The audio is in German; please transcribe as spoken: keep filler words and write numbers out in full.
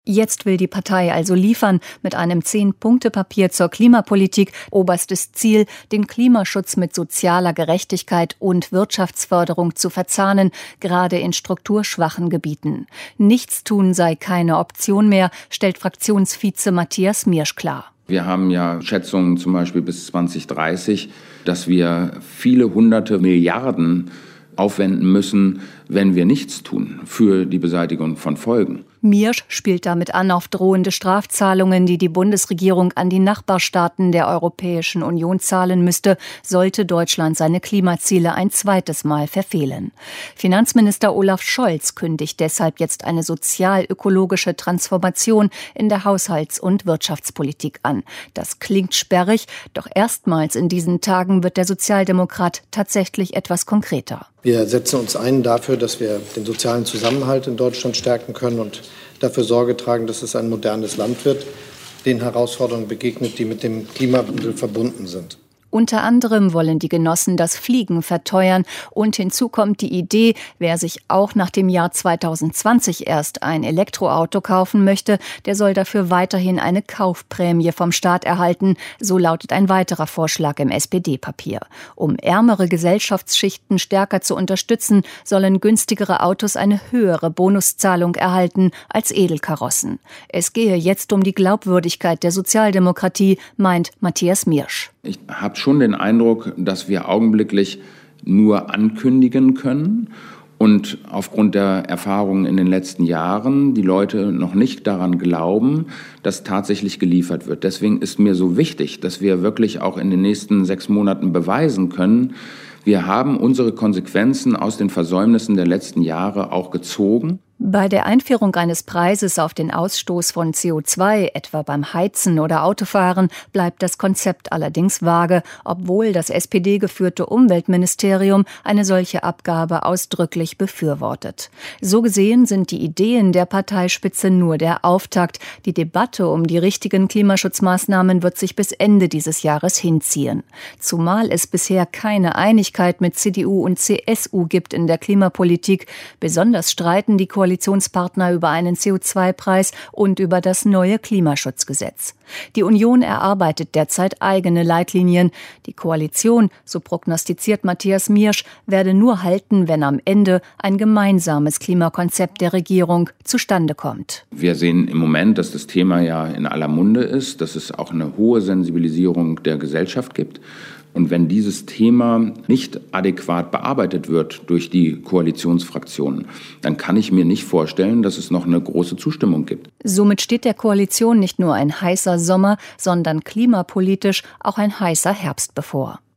Jetzt will die Partei also liefern mit einem Zehn-Punkte-Papier zur Klimapolitik. Oberstes Ziel, den Klimaschutz mit sozialer Gerechtigkeit und Wirtschaftsförderung zu verzahnen, gerade in strukturschwachen Gebieten. Nichtstun sei keine Option mehr, stellt Fraktionsvize Matthias Miersch klar. Wir haben ja Schätzungen zum Beispiel bis zwanzig dreißig, dass wir viele hunderte Milliarden aufwenden müssen, wenn wir nichts tun für die Beseitigung von Folgen. Miersch spielt damit an auf drohende Strafzahlungen, die die Bundesregierung an die Nachbarstaaten der Europäischen Union zahlen müsste, sollte Deutschland seine Klimaziele ein zweites Mal verfehlen. Finanzminister Olaf Scholz kündigt deshalb jetzt eine sozial-ökologische Transformation in der Haushalts- und Wirtschaftspolitik an. Das klingt sperrig, doch erstmals in diesen Tagen wird der Sozialdemokrat tatsächlich etwas konkreter. Wir setzen uns ein dafür, dass wir den sozialen Zusammenhalt in Deutschland stärken können und dafür Sorge tragen, dass es ein modernes Land wird, den Herausforderungen begegnet, die mit dem Klimawandel verbunden sind. Unter anderem wollen die Genossen das Fliegen verteuern und hinzu kommt die Idee, wer sich auch nach dem Jahr zweitausendzwanzig erst ein Elektroauto kaufen möchte, der soll dafür weiterhin eine Kaufprämie vom Staat erhalten, so lautet ein weiterer Vorschlag im S P D-Papier. Um ärmere Gesellschaftsschichten stärker zu unterstützen, sollen günstigere Autos eine höhere Bonuszahlung erhalten als Edelkarossen. Es gehe jetzt um die Glaubwürdigkeit der Sozialdemokratie, meint Matthias Miersch. Ich habe schon den Eindruck, dass wir augenblicklich nur ankündigen können und aufgrund der Erfahrungen in den letzten Jahren die Leute noch nicht daran glauben, dass tatsächlich geliefert wird. Deswegen ist mir so wichtig, dass wir wirklich auch in den nächsten sechs Monaten beweisen können, wir haben unsere Konsequenzen aus den Versäumnissen der letzten Jahre auch gezogen. Bei der Einführung eines Preises auf den Ausstoß von C O zwei, etwa beim Heizen oder Autofahren, bleibt das Konzept allerdings vage, obwohl das S P D-geführte Umweltministerium eine solche Abgabe ausdrücklich befürwortet. So gesehen sind die Ideen der Parteispitze nur der Auftakt. Die Debatte um die richtigen Klimaschutzmaßnahmen wird sich bis Ende dieses Jahres hinziehen. Zumal es bisher keine Einigkeit mit C D U und C S U gibt in der Klimapolitik. Besonders streiten die Koalitionen Koalitionspartner über einen C O zwei Preis und über das neue Klimaschutzgesetz. Die Union erarbeitet derzeit eigene Leitlinien. Die Koalition, so prognostiziert Matthias Miersch, werde nur halten, wenn am Ende ein gemeinsames Klimakonzept der Regierung zustande kommt. Wir sehen im Moment, dass das Thema ja in aller Munde ist, dass es auch eine hohe Sensibilisierung der Gesellschaft gibt. Und wenn dieses Thema nicht adäquat bearbeitet wird durch die Koalitionsfraktionen, dann kann ich mir nicht vorstellen, dass es noch eine große Zustimmung gibt. Somit steht der Koalition nicht nur ein heißer Sommer, sondern klimapolitisch auch ein heißer Herbst bevor.